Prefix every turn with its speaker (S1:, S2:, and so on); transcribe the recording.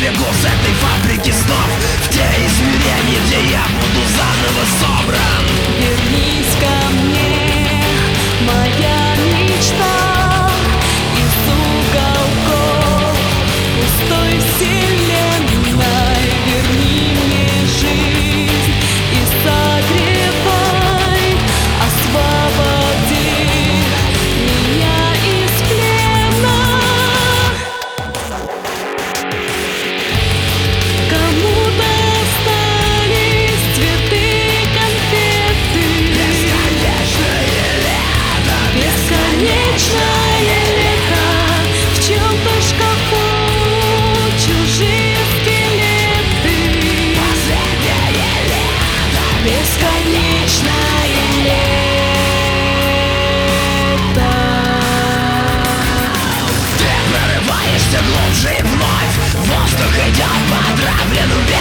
S1: бегу с этой фабрики снов в те измерения, где я буду заново собран.
S2: Вернись ко мне, моя мечта, из уголков пустой вселенной. Верни мне жизнь и согревай, освободи меня из плена. Кому-то остались цветы, конфеты, бесконечное лето, в чьем-то шкафу чужие скелеты. Бесконечное лето.
S1: Ты прорываешься глубже и вновь воздух идет по отравленным ветрам.